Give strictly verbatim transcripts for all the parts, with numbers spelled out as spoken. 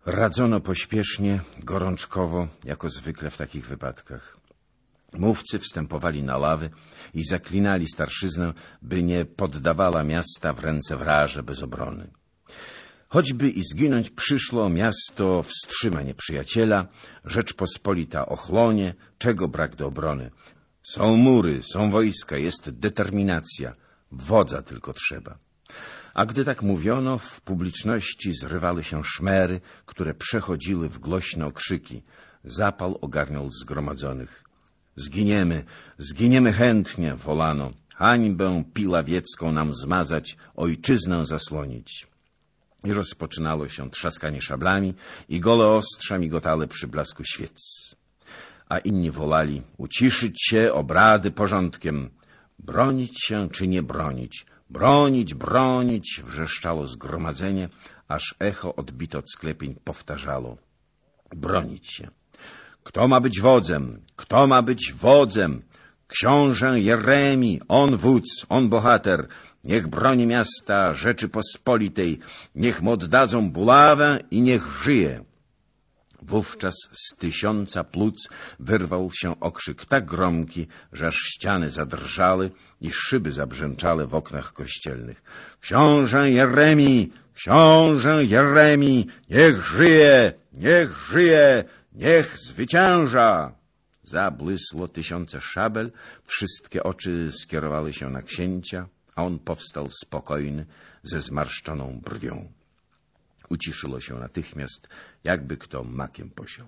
Radzono pośpiesznie, gorączkowo, jako zwykle w takich wypadkach. Mówcy wstępowali na ławy i zaklinali starszyznę, by nie poddawała miasta w ręce wraże bez obrony. Choćby i zginąć przyszło, miasto wstrzyma nieprzyjaciela, Rzeczpospolita ochłonie, czego brak do obrony. Są mury, są wojska, jest determinacja, wodza tylko trzeba. A gdy tak mówiono, w publiczności zrywały się szmery, które przechodziły w głośne okrzyki. Zapał ogarniał zgromadzonych. Zginiemy, zginiemy chętnie, wolano. Hańbę piławiecką nam zmazać, ojczyznę zasłonić. I rozpoczynało się trzaskanie szablami i gole ostrza migotale przy blasku świec. A inni wolali uciszyć się, obrady porządkiem. Bronić się czy nie bronić? Bronić, bronić, wrzeszczało zgromadzenie, aż echo odbite od sklepień powtarzało. Bronić się. Kto ma być wodzem? Kto ma być wodzem? Książę Jeremi, on wódz, on bohater. Niech broni miasta Rzeczypospolitej, niech mu oddadzą bulawę i niech żyje. Wówczas z tysiąca płuc wyrwał się okrzyk tak gromki, że aż ściany zadrżały i szyby zabrzęczale w oknach kościelnych. Książę Jeremi, książę Jeremi, niech żyje, niech żyje, niech zwycięża. Zabłysło tysiące szabel, wszystkie oczy skierowały się na księcia, a on powstał spokojny, ze zmarszczoną brwią. Uciszyło się natychmiast, jakby kto makiem posiał.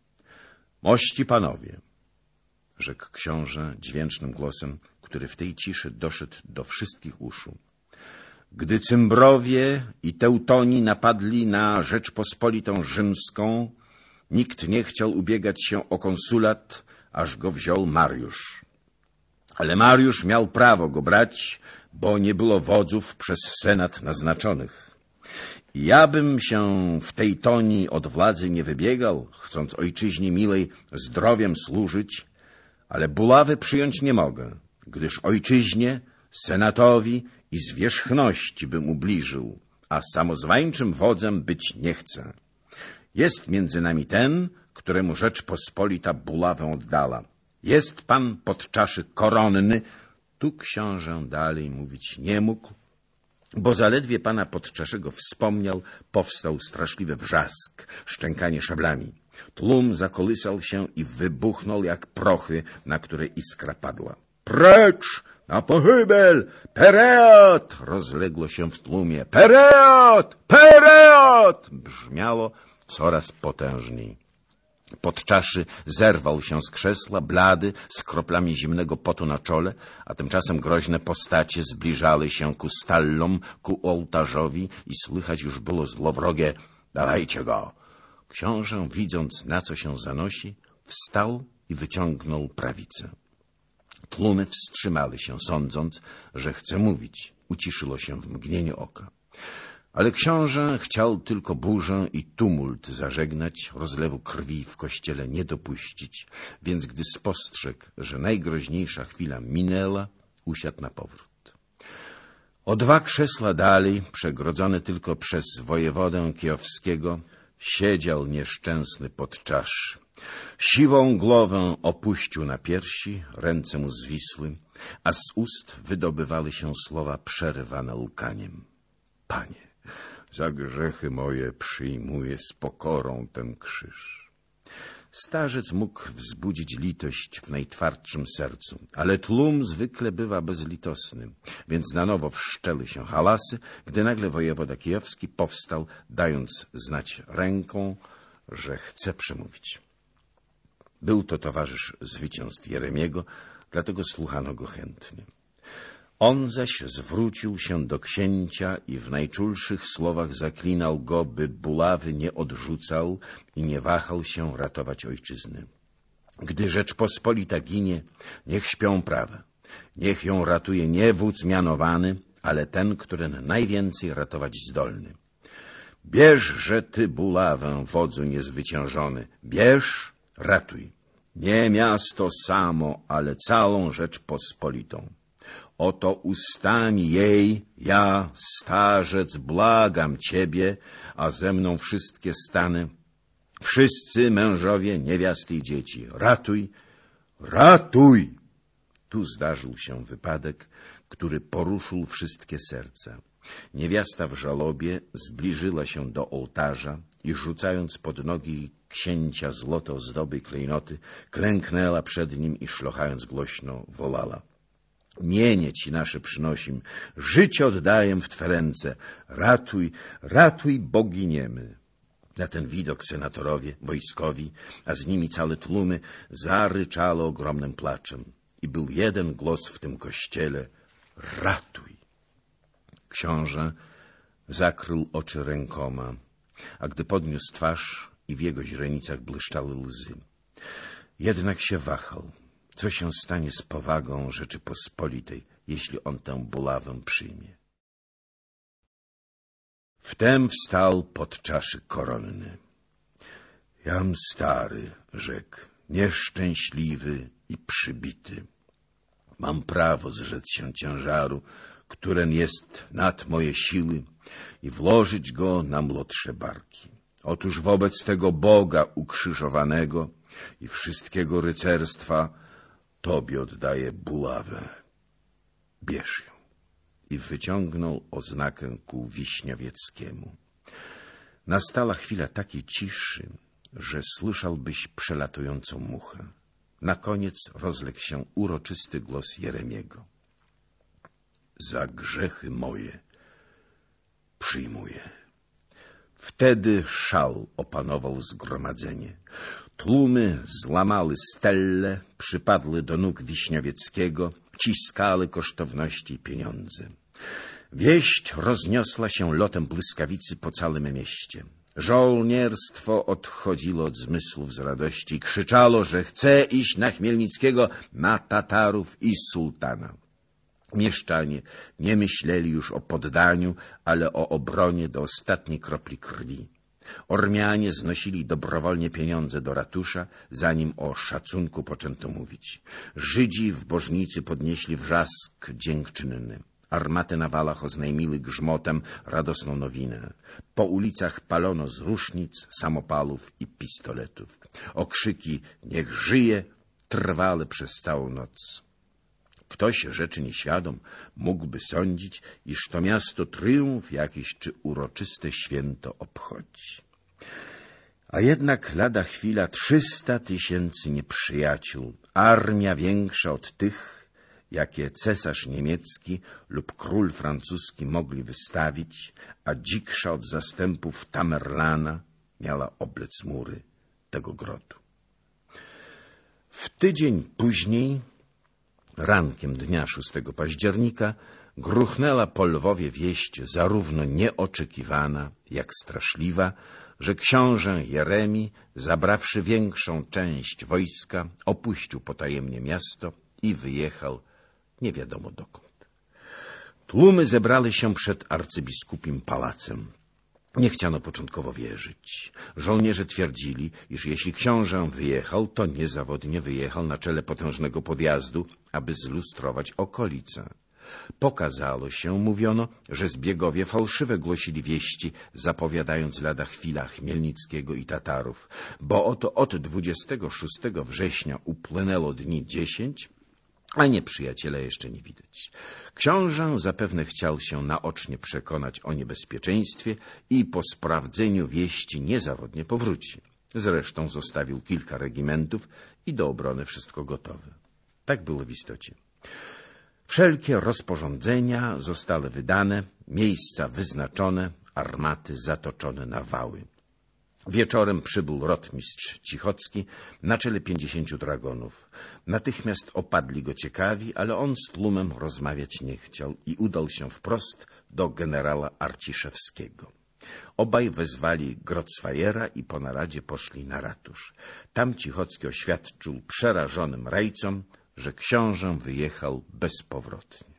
Mości panowie, rzekł książę dźwięcznym głosem, który w tej ciszy doszedł do wszystkich uszu. Gdy Cymbrowie i Teutoni napadli na Rzeczpospolitą Rzymską, nikt nie chciał ubiegać się o konsulat, aż go wziął Mariusz. Ale Mariusz miał prawo go brać, bo nie było wodzów przez senat naznaczonych. I ja bym się w tej toni od władzy nie wybiegał, chcąc ojczyźnie milej zdrowiem służyć, ale bulawy przyjąć nie mogę, gdyż ojczyźnie, senatowi i zwierzchności bym ubliżył, a samozwańczym wodzem być nie chcę. Jest między nami ten, któremu Rzeczpospolita bulawę oddala. Jest pan podczaszy koronny. Tu książę dalej mówić nie mógł, bo zaledwie pana podczaszego wspomniał, powstał straszliwy wrzask, szczękanie szablami. Tłum zakolysał się i wybuchnął jak prochy, na które iskra padła. Precz! Na pochybel! Pereat! Rozległo się w tłumie. Pereat! Pereat! Brzmiało coraz potężniej. Podczaszy zerwał się z krzesła, blady, z kroplami zimnego potu na czole, a tymczasem groźne postacie zbliżały się ku stallom, ku ołtarzowi i słychać już było złowrogie — dawajcie go! Książę, widząc, na co się zanosi, wstał i wyciągnął prawicę. Tłumy wstrzymały się, sądząc, że chce mówić. Uciszyło się w mgnieniu oka. Ale książę chciał tylko burzę i tumult zażegnać, rozlewu krwi w kościele nie dopuścić, więc gdy spostrzegł, że najgroźniejsza chwila minęła, usiadł na powrót. O dwa krzesła dalej, przegrodzony tylko przez wojewodę kijowskiego, siedział nieszczęsny podczaszy. Siwą głowę opuścił na piersi, ręce mu zwisły, a z ust wydobywały się słowa przerywane łkaniem. Panie, za grzechy moje przyjmuję z pokorą ten krzyż. Starzec mógł wzbudzić litość w najtwardszym sercu, ale tłum zwykle bywa bezlitosny, więc na nowo wszczęły się halasy, gdy nagle wojewoda kijowski powstał, dając znać ręką, że chce przemówić. Był to towarzysz zwycięstw Jeremiego, dlatego słuchano go chętnie. On zaś zwrócił się do księcia i w najczulszych słowach zaklinał go, by bulawy nie odrzucał i nie wahał się ratować ojczyzny. Gdy Rzeczpospolita ginie, niech śpią prawa. Niech ją ratuje nie wódz mianowany, ale ten, który najwięcej ratować zdolny. Bierzże ty bulawę, wodzu niezwyciężony, bierz, ratuj. Nie miasto samo, ale całą Rzeczpospolitą. Oto ustami jej, ja, starzec, błagam ciebie, a ze mną wszystkie stany, wszyscy mężowie, niewiasty i dzieci. Ratuj, ratuj! Tu zdarzył się wypadek, który poruszył wszystkie serca. Niewiasta w żałobie zbliżyła się do ołtarza i rzucając pod nogi księcia złote ozdoby i klejnoty, klęknęła przed nim i szlochając głośno wołała: mienie ci nasze przynosim, życie oddaję w Twe ręce, ratuj, ratuj, bo giniemy. Na ten widok senatorowie, wojskowi, a z nimi całe tłumy zaryczały ogromnym płaczem. I był jeden głos w tym kościele: ratuj. Książę zakrył oczy rękoma, a gdy podniósł twarz i w jego źrenicach błyszczały łzy. Jednak się wahał. Co się stanie z powagą Rzeczypospolitej, jeśli on tę bulawę przyjmie? Wtem wstał podczaszy koronny. Jam stary, rzekł, nieszczęśliwy i przybity. Mam prawo zrzec się ciężaru, któren jest nad moje siły, i włożyć go na młodsze barki. Otóż wobec tego Boga ukrzyżowanego i wszystkiego rycerstwa Tobie oddaję bulawę. Bierz ją. I wyciągnął oznakę ku Wiśniowieckiemu. Nastała chwila takiej ciszy, że słyszałbyś przelatującą muchę. Na koniec rozległ się uroczysty głos Jeremiego. Za grzechy moje przyjmuję. Wtedy szał opanował zgromadzenie. Tłumy złamały stelle, przypadły do nóg Wiśniowieckiego, ciskały kosztowności i pieniądze. Wieść rozniosła się lotem błyskawicy po całym mieście. Żołnierstwo odchodziło od zmysłów z radości i krzyczało, że chce iść na Chmielnickiego, na Tatarów i sułtana. Mieszczanie nie myśleli już o poddaniu, ale o obronie do ostatniej kropli krwi. Ormianie znosili dobrowolnie pieniądze do ratusza, zanim o szacunku poczęto mówić. Żydzi w bożnicy podnieśli wrzask dziękczynny. Armaty na walach oznajmiły grzmotem radosną nowinę. Po ulicach palono z rusznic, samopalów i pistoletów. Okrzyki „Niech żyje” trwały przez całą noc. Ktoś rzeczy nieświadom mógłby sądzić, iż to miasto triumf jakiś czy uroczyste święto obchodzi. A jednak lada chwila trzysta tysięcy nieprzyjaciół, armia większa od tych, jakie cesarz niemiecki lub król francuski mogli wystawić, a dziksza od zastępów Tamerlana, miała oblec mury tego grodu. W tydzień później, rankiem dnia szóstego października, gruchnęła po Lwowie wieść zarówno nieoczekiwana, jak straszliwa, że książę Jeremi, zabrawszy większą część wojska, opuścił potajemnie miasto i wyjechał nie wiadomo dokąd. Tłumy zebrali się przed arcybiskupim pałacem. Nie chciano początkowo wierzyć. Żołnierze twierdzili, iż jeśli książę wyjechał, to niezawodnie wyjechał na czele potężnego podjazdu, aby zlustrować okolice. Pokazało się, mówiono, że zbiegowie fałszywe głosili wieści, zapowiadając lada chwila Chmielnickiego i Tatarów, bo oto od dwudziestego szóstego września upłynęło dni dziesięć, a nieprzyjaciela jeszcze nie widać. Książę zapewne chciał się naocznie przekonać o niebezpieczeństwie i po sprawdzeniu wieści niezawodnie powróci. Zresztą zostawił kilka regimentów i do obrony wszystko gotowe. Tak było w istocie. Wszelkie rozporządzenia zostały wydane, miejsca wyznaczone, armaty zatoczone na wały. Wieczorem przybył rotmistrz Cichocki na czele pięćdziesięciu dragonów. Natychmiast opadli go ciekawi, ale on z tłumem rozmawiać nie chciał i udał się wprost do generała Arciszewskiego. Obaj wezwali Grocwajera i po naradzie poszli na ratusz. Tam Cichocki oświadczył przerażonym rajcom, że książę wyjechał bezpowrotnie.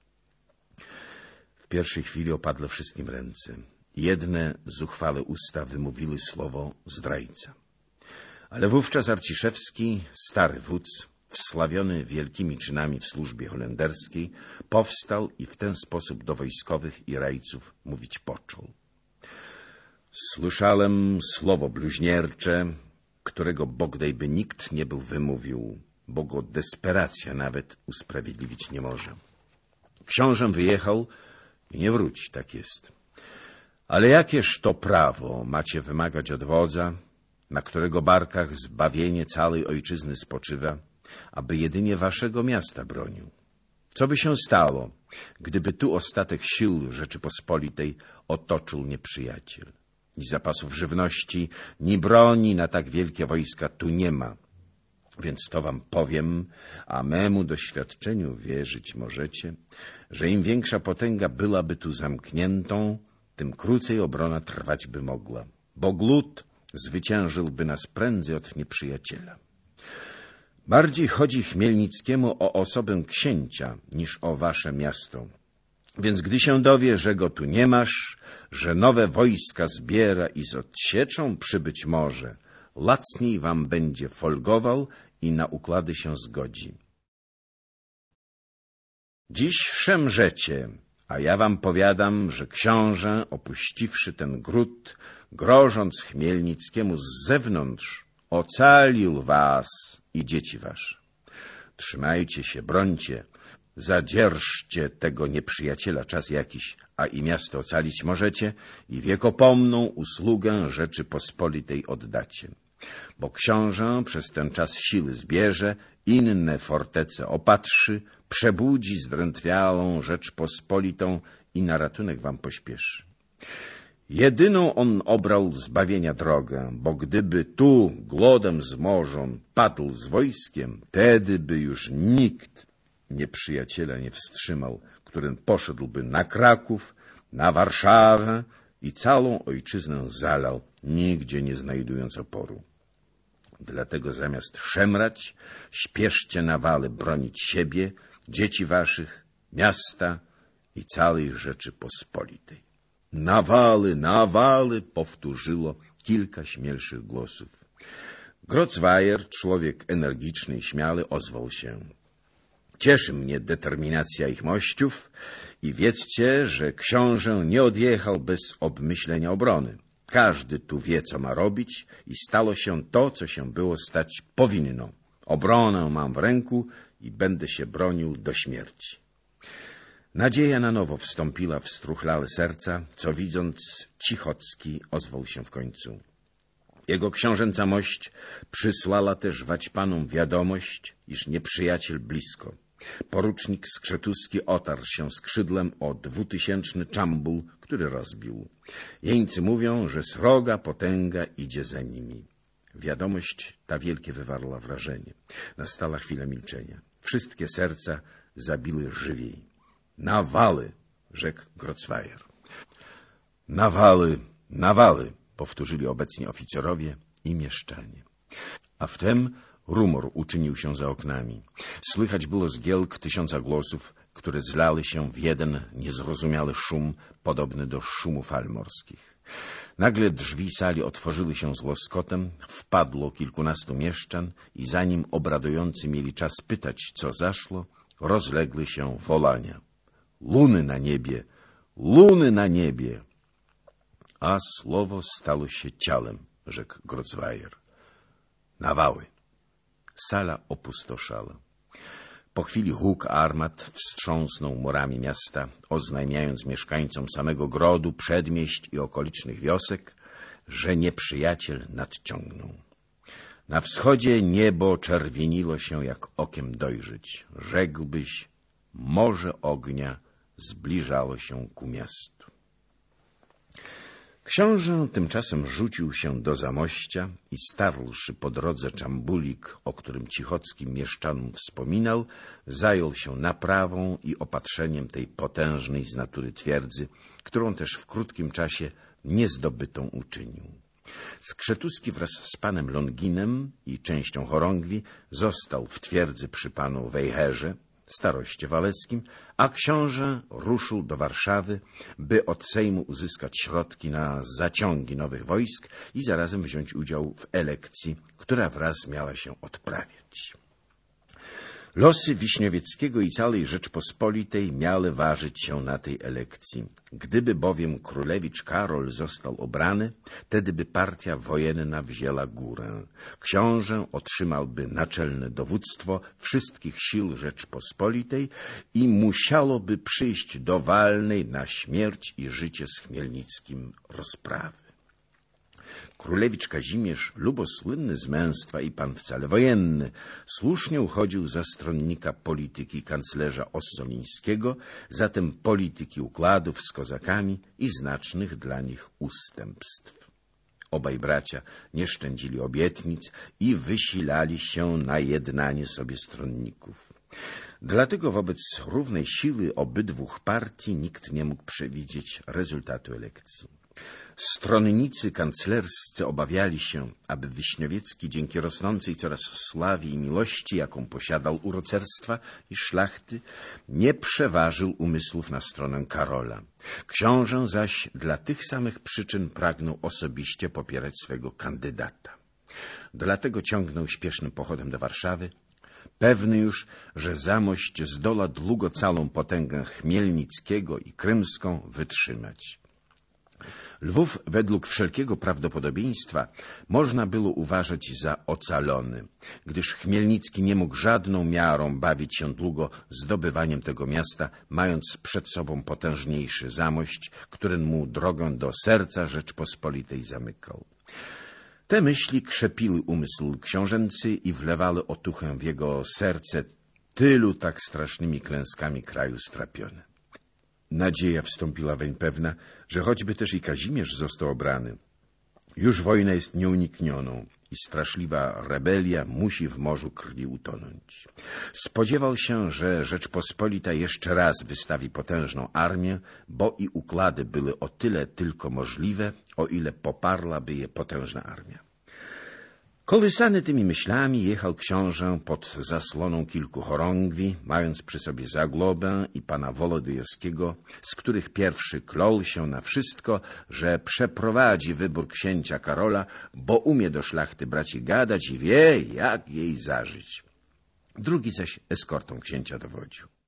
W pierwszej chwili opadły wszystkim ręce. Jedne zuchwałe usta wymówiły słowo zdrajca. Ale wówczas Arciszewski, stary wódz, wsławiony wielkimi czynami w służbie holenderskiej, powstał i w ten sposób do wojskowych i rajców mówić począł. Słyszałem słowo bluźniercze, którego bogdejby nikt nie był wymówił, bo go desperacja nawet usprawiedliwić nie może. Książę wyjechał i nie wróci, tak jest. Ale jakież to prawo macie wymagać od wodza, na którego barkach zbawienie całej ojczyzny spoczywa, aby jedynie waszego miasta bronił? Co by się stało, gdyby tu ostatek sił Rzeczypospolitej otoczył nieprzyjaciel? Ni zapasów żywności, ni broni na tak wielkie wojska tu nie ma. Więc to wam powiem, a memu doświadczeniu wierzyć możecie, że im większa potęga byłaby tu zamkniętą, tym krócej obrona trwać by mogła, bo głód zwyciężyłby nas prędzej od nieprzyjaciela. Bardziej chodzi Chmielnickiemu o osobę księcia niż o wasze miasto. Więc gdy się dowie, że go tu nie masz, że nowe wojska zbiera i z odsieczą przybyć może, lacniej wam będzie folgował i na układy się zgodzi. Dziś szemrzecie, a ja wam powiadam, że książę, opuściwszy ten gród, grożąc Chmielnickiemu z zewnątrz, ocalił was i dzieci wasze. Trzymajcie się, brońcie, zadzierżcie tego nieprzyjaciela czas jakiś, a i miasto ocalić możecie i wiekopomną usługę Rzeczypospolitej oddacie. Bo książę przez ten czas siły zbierze, inne fortece opatrzy, przebudzi zdrętwiałą Rzeczpospolitą i na ratunek wam pośpieszy. Jedyną on obrał zbawienia drogę, bo gdyby tu głodem zmożon padł z wojskiem, wtedy by już nikt nieprzyjaciela nie wstrzymał, którym poszedłby na Kraków, na Warszawę i całą ojczyznę zalał, nigdzie nie znajdując oporu. Dlatego zamiast szemrać, śpieszcie na wale bronić siebie, dzieci waszych, miasta i całej Rzeczypospolitej. Nawały, nawały, powtórzyło kilka śmielszych głosów. Grocweier, człowiek energiczny i śmiały, ozwał się. Cieszy mnie determinacja ich mościów i wiedzcie, że książę nie odjechał bez obmyślenia obrony. Każdy tu wie, co ma robić i stało się to, co się było stać powinno. Obronę mam w ręku i będę się bronił do śmierci. Nadzieja na nowo wstąpiła w struchlałe serca, co widząc Cichocki ozwał się w końcu. Jego książęca mość przysłała też waćpanom wiadomość, iż nieprzyjaciel blisko. Porucznik Skrzetuski otarł się skrzydlem o dwutysięczny czambul, który rozbił. Jeńcy mówią, że sroga potęga idzie za nimi. Wiadomość ta wielkie wywarła wrażenie. Nastała chwila milczenia. Wszystkie serca zabiły żywiej. Nawały, rzekł Grocweier. Nawały, nawały, powtórzyli obecni oficerowie i mieszczanie. A wtem rumor uczynił się za oknami. Słychać było zgiełk tysiąca głosów, które zlały się w jeden niezrozumiały szum, podobny do szumu fal morskich. Nagle drzwi sali otworzyły się z łoskotem, wpadło kilkunastu mieszczan i zanim obradujący mieli czas pytać, co zaszło, rozległy się wołania. Luny na niebie, luny na niebie! A słowo stało się ciałem, rzekł Grocweier. Nawały. Sala opustoszała. Po chwili huk armat wstrząsnął murami miasta, oznajmiając mieszkańcom samego grodu, przedmieść i okolicznych wiosek, że nieprzyjaciel nadciągnął. Na wschodzie niebo czerwieniło się, jak okiem dojrzeć. Rzekłbyś, morze ognia zbliżało się ku miastu. Książę tymczasem rzucił się do Zamościa i starłszy po drodze czambulik, o którym Cichocki mieszczanom wspominał, zajął się naprawą i opatrzeniem tej potężnej z natury twierdzy, którą też w krótkim czasie niezdobytą uczynił. Skrzetuski wraz z panem Longinem i częścią chorągwi został w twierdzy przy panu Wejherze, staroście waleckim, a książę ruszył do Warszawy, by od Sejmu uzyskać środki na zaciągi nowych wojsk i zarazem wziąć udział w elekcji, która wraz miała się odprawiać. Losy Wiśniowieckiego i całej Rzeczpospolitej miały ważyć się na tej elekcji. Gdyby bowiem królewicz Karol został obrany, wtedy by partia wojenna wzięła górę. Książę otrzymałby naczelne dowództwo wszystkich sił Rzeczpospolitej i musiałoby przyjść do walnej na śmierć i życie z Chmielnickim rozprawy. Królewicz Kazimierz, lubosłynny z męstwa i pan wcale wojenny, słusznie uchodził za stronnika polityki kanclerza Ossolińskiego, zatem polityki układów z kozakami i znacznych dla nich ustępstw. Obaj bracia nie szczędzili obietnic i wysilali się na jednanie sobie stronników. Dlatego wobec równej siły obydwu partii nikt nie mógł przewidzieć rezultatu elekcji. Stronnicy kanclerscy obawiali się, aby Wiśniowiecki dzięki rosnącej coraz sławie i miłości, jaką posiadał u rycerstwa i szlachty, nie przeważył umysłów na stronę Karola. Książę zaś dla tych samych przyczyn pragnął osobiście popierać swego kandydata. Dlatego ciągnął śpiesznym pochodem do Warszawy, pewny już, że zamość zdoła długo całą potęgę Chmielnickiego i Krymską wytrzymać. Lwów według wszelkiego prawdopodobieństwa można było uważać za ocalony, gdyż Chmielnicki nie mógł żadną miarą bawić się długo zdobywaniem tego miasta, mając przed sobą potężniejszy zamość, który mu drogę do serca Rzeczpospolitej zamykał. Te myśli krzepiły umysł książęcy i wlewały otuchę w jego serce, tylu tak strasznymi klęskami kraju strapione. Nadzieja wstąpiła weń pewna, że choćby też i Kazimierz został obrany, już wojna jest nieuniknioną i straszliwa rebelia musi w morzu krwi utonąć. Spodziewał się, że Rzeczpospolita jeszcze raz wystawi potężną armię, bo i układy były o tyle tylko możliwe, o ile poparłaby je potężna armia. Kołysany tymi myślami jechał książę pod zasłoną kilku chorągwi, mając przy sobie Zaglobę i pana Wolodyjowskiego, z których pierwszy klął się na wszystko, że przeprowadzi wybór księcia Karola, bo umie do szlachty braci gadać i wie, jak jej zażyć. Drugi zaś eskortą księcia dowodził.